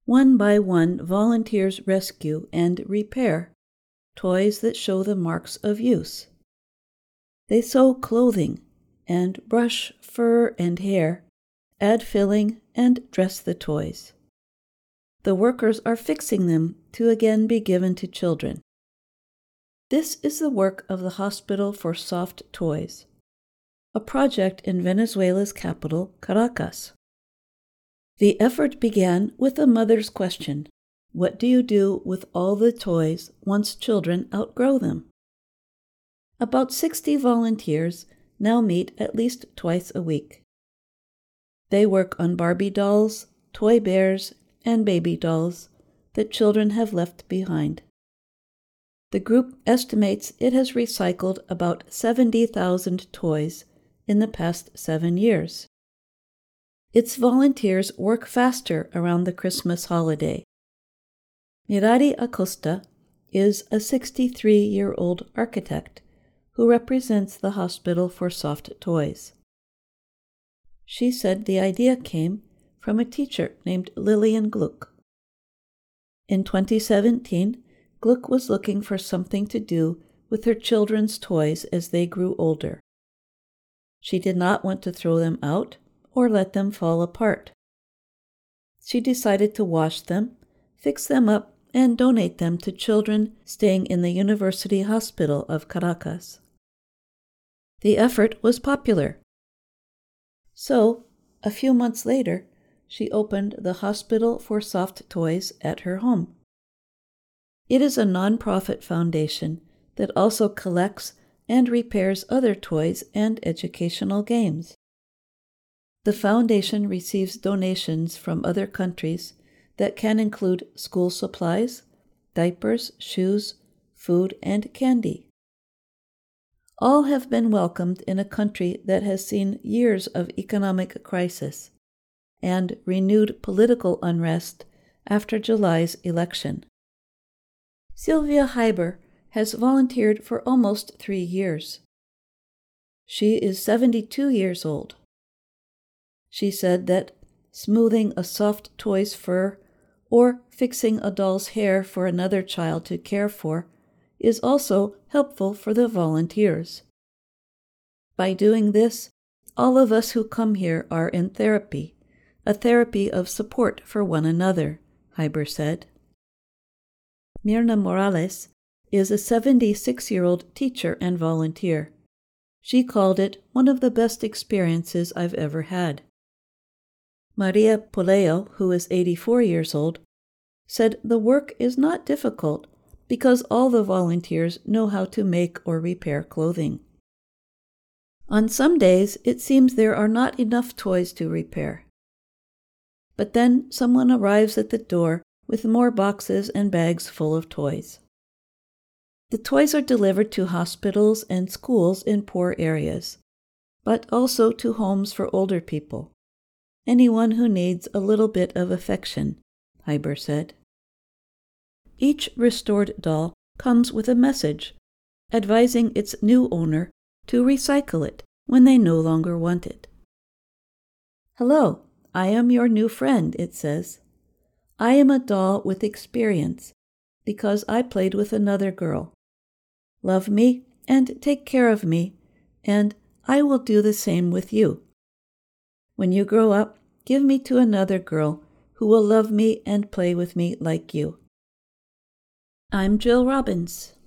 One by one, volunteers rescue and repair toys that show the marks of use. They sew clothing and brush fur and hair, add filling, and dress the toys. The workers are fixing them to again be given to children. This is the work of the Hospital for Soft Toys, a project in Venezuela's capital, Caracas. The effort began with a mother's question: what do you do with all the toys once children outgrow them? About 60 volunteers now meet at least twice a week. They work on Barbie dolls, toy bears, and baby dolls that children have left behind. The group estimates it has recycled about 70,000 toys in the past 7 years. Its volunteers work faster around the Christmas holiday. Mirari Acosta is a 63-year-old architect who represents the Hospital for Soft Toys. She said the idea came from a teacher named Lillian Gluck. In 2017, Gluck was looking for something to do with her children's toys as they grew older. She did not want to throw them out or let them fall apart. She decided to wash them, fix them up, and donate them to children staying in the University Hospital of Caracas. The effort was popular. So, a few months later, she opened the Hospital for Soft Toys at her home. It is a non-profit foundation that also collects and repairs other toys and educational games. The foundation receives donations from other countries that can include school supplies, diapers, shoes, food, and candy. All have been welcomed in a country that has seen years of economic crisis and renewed political unrest after July's election. Sylvia Heiber has volunteered for almost 3 years. She is 72 years old. She said that smoothing a soft toy's fur or fixing a doll's hair for another child to care for is also helpful for the volunteers. By doing this, all of us who come here are in therapy, a therapy of support for one another, Heiber said. Mirna Morales is a 76-year-old teacher and volunteer. She called it one of the best experiences I've ever had. Maria Poleo, who is 84 years old, said the work is not difficult because all the volunteers know how to make or repair clothing. On some days, it seems there are not enough toys to repair. But then someone arrives at the door with more boxes and bags full of toys. The toys are delivered to hospitals and schools in poor areas, but also to homes for older people. Anyone who needs a little bit of affection, Heiber said. Each restored doll comes with a message advising its new owner to recycle it when they no longer want it. Hello, I am your new friend, it says. I am a doll with experience because I played with another girl. Love me and take care of me, and I will do the same with you. When you grow up, give me to another girl who will love me and play with me like you. I'm Jill Robbins.